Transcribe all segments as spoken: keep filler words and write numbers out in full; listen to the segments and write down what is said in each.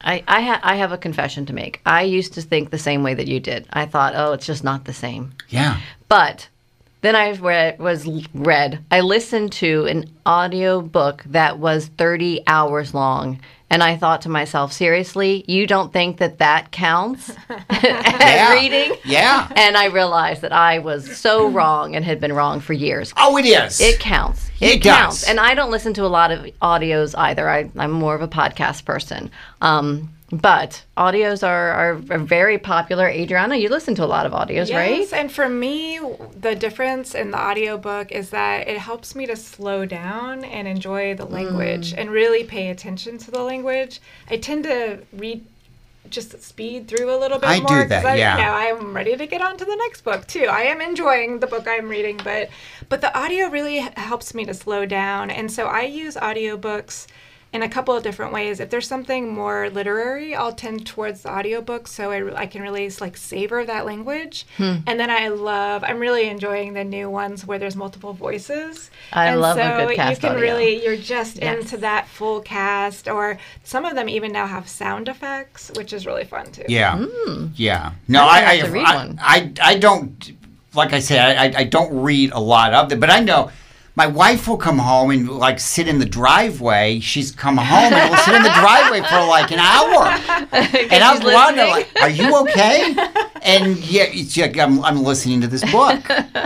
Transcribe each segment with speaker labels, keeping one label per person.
Speaker 1: I I, ha- I have a confession to make. I used to think the same way that you did. I thought, oh, it's just not the same.
Speaker 2: Yeah.
Speaker 1: But then I read, was read. I listened to an audio book that was thirty hours long. And I thought to myself, seriously, you don't think that that counts as
Speaker 2: Yeah.
Speaker 1: reading?
Speaker 2: Yeah.
Speaker 1: And I realized that I was so wrong and had been wrong for years.
Speaker 2: Oh, it is.
Speaker 1: It counts.
Speaker 2: It
Speaker 1: It, counts.
Speaker 2: does.
Speaker 1: And I don't listen to a lot of audios either. I, I'm more of a podcast person. Um, but audios are, are, are very popular. Adriana, you listen to a lot of audios,
Speaker 3: Yes,
Speaker 1: right?
Speaker 3: and for me, the difference in the audiobook is that it helps me to slow down and enjoy the language and really pay attention to the language. I tend to read just speed through a little bit
Speaker 2: I
Speaker 3: more.
Speaker 2: do that,
Speaker 3: 'cause I,
Speaker 2: yeah.
Speaker 3: You know, I'm ready to get on to the next book too. I am enjoying the book I'm reading, but but the audio really h- helps me to slow down. And so I use audiobooks in a couple of different ways. If there's something more literary, I'll tend towards the audiobook so I, I can really like savor that language. And then I love, I'm really enjoying the new ones where there's multiple voices.
Speaker 1: I
Speaker 3: and
Speaker 1: love a
Speaker 3: so
Speaker 1: good cast
Speaker 3: you can
Speaker 1: audio.
Speaker 3: really, you're just
Speaker 1: Yes.
Speaker 3: into that full cast, or some of them even now have sound effects, which is really fun too.
Speaker 2: Yeah. Yeah. No,
Speaker 1: I'm
Speaker 2: I,
Speaker 1: gonna
Speaker 2: I,
Speaker 1: have to read
Speaker 2: I,
Speaker 1: one.
Speaker 2: I, I don't, like I said, I, I don't read a lot of them, but I know my wife will come home and like sit in the driveway. She's come home and will sit in the driveway for like an hour. And I'm
Speaker 1: she's
Speaker 2: wondering,
Speaker 1: listening.
Speaker 2: like, are you okay? And yeah, it's like, I'm, I'm listening to this book.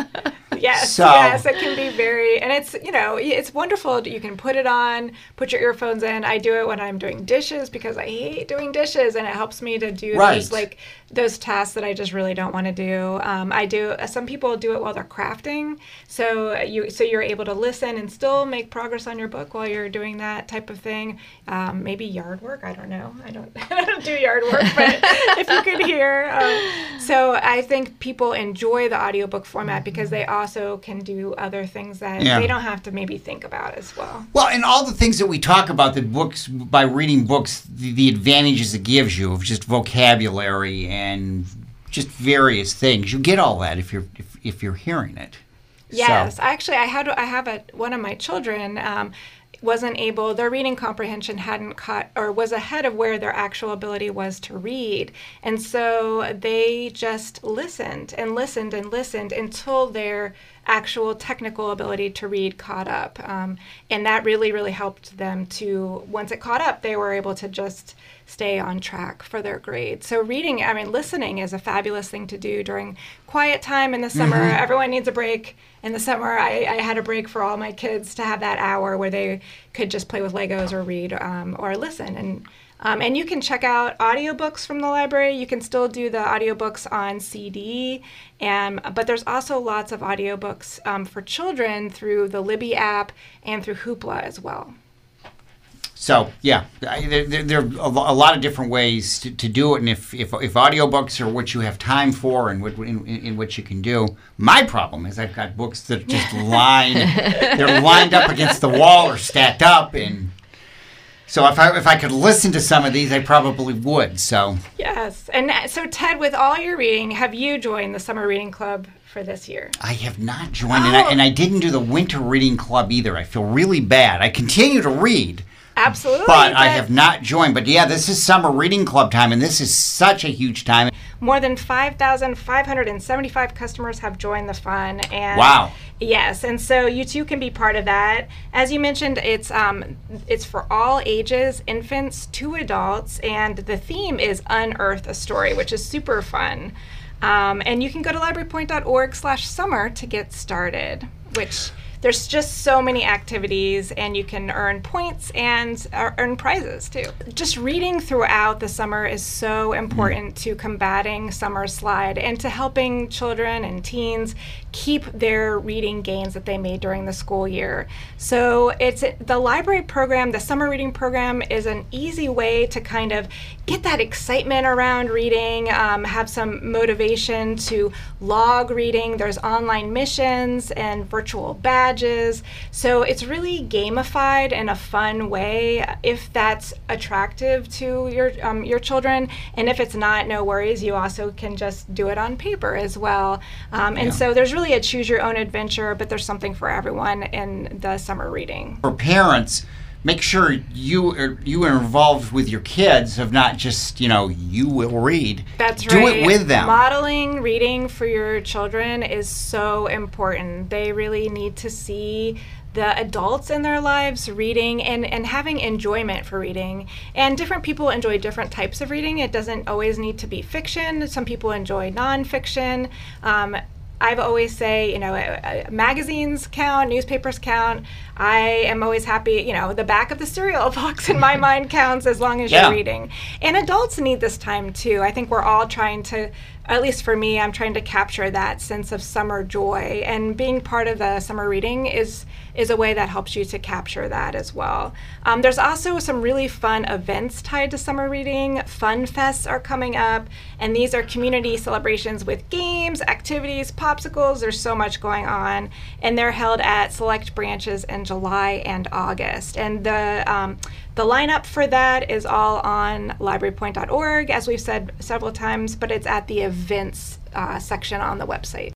Speaker 3: Yes,
Speaker 2: So-
Speaker 3: yes, it can be very, and it's, you know, it's wonderful. that You can put it on, put your earphones in. I do it when I'm doing dishes because I hate doing dishes, and it helps me to do
Speaker 2: Right.
Speaker 3: those, like, those tasks that I just really don't want to do. Um, I do, some people do it while they're crafting, so you, so you're able to listen and still make progress on your book while you're doing that type of thing. Um, maybe yard work, I don't know. I don't, I don't do yard work, but if you could hear. Um, so I think people enjoy the audiobook format because they also can do other things that
Speaker 2: Yeah.
Speaker 3: they don't have to maybe think about as well.
Speaker 2: Well, and all the things that we talk about, that books, by reading books, the, the advantages it gives you of just vocabulary and just various things, you get all that if you're if, if you're hearing it.
Speaker 3: Yes,
Speaker 2: So,
Speaker 3: actually, I had I have a one of my children um, wasn't able. Their reading comprehension hadn't caught or was ahead of where their actual ability was to read, and so they just listened and listened and listened until their actual technical ability to read caught up, um, and that really really helped them to. Once it caught up, they were able to just stay on track for their grade. So reading, I mean, listening is a fabulous thing to do during quiet time in the summer. Everyone needs a break. In the summer, I, I had a break for all my kids to have that hour where they could just play with Legos or read um, or listen. And um, and you can check out audiobooks from the library. You can still do the audiobooks on C D, and, but there's also lots of audiobooks um, for children through the Libby app and through Hoopla as well.
Speaker 2: so yeah, I- there, there, there are a lo- a lot of different ways to, to do it, and if, if if audiobooks are what you have time for and what in, in, in what you can do, my problem is I've got books that are just lined, they're lined up against the wall or stacked up, and so if I if I could listen to some of these, I probably would. So
Speaker 3: Yes. And uh, so, Ted, with all your reading, have you joined the Summer Reading Club for this year?
Speaker 2: I have not joined, and, I,
Speaker 3: Oh.
Speaker 2: and I didn't do the Winter Reading Club either. I feel really bad. I continue to read.
Speaker 3: Absolutely.
Speaker 2: But I have not joined. But yeah, this is summer reading club time, and this is such a huge time.
Speaker 3: More than five thousand five hundred seventy-five customers have joined the fun. And
Speaker 2: Wow.
Speaker 3: Yes, and so you too can be part of that. As you mentioned, it's um, it's for all ages, infants to adults, and the theme is Unearth a Story, which is super fun. Um, and you can go to librarypoint.org slash summer to get started, which there's just so many activities, and you can earn points and uh, earn prizes too. Just reading throughout the summer is so important to combating summer slide and to helping children and teens keep their reading gains that they made during the school year. So it's the library program, the summer reading program is an easy way to kind of get that excitement around reading, um, have some motivation to log reading. There's online missions and virtual badges. So it's really gamified in a fun way if that's attractive to your um, your children. And if it's not, no worries. You also can just do it on paper as well. Um, and
Speaker 2: Yeah.
Speaker 3: so there's really a choose your own adventure, but there's something for everyone in the summer reading.
Speaker 2: For parents, make sure you are, you are involved with your kids of not just, you know, you will read.
Speaker 3: That's
Speaker 2: Do
Speaker 3: right.
Speaker 2: it with them.
Speaker 3: Modeling reading for your children is so important. They really need to see the adults in their lives reading and, and having enjoyment for reading. And different people enjoy different types of reading. It doesn't always need to be fiction. Some people enjoy nonfiction. Um, I've always say, you know, uh, magazines count, newspapers count. I am always happy, you know, the back of the cereal box in my mind counts as long as
Speaker 2: Yeah.
Speaker 3: you're reading. And adults need this time too. I think we're all trying to, at least for me, I'm trying to capture that sense of summer joy. And being part of the summer reading is is a way that helps you to capture that as well. Um, there's also some really fun events tied to summer reading. Fun fests are coming up, and these are community celebrations with games, activities, popsicles. There's so much going on, and they're held at select branches in July and August. And the um, the lineup for that is all on library point dot org, as we've said several times, but it's at the events uh, section on the website.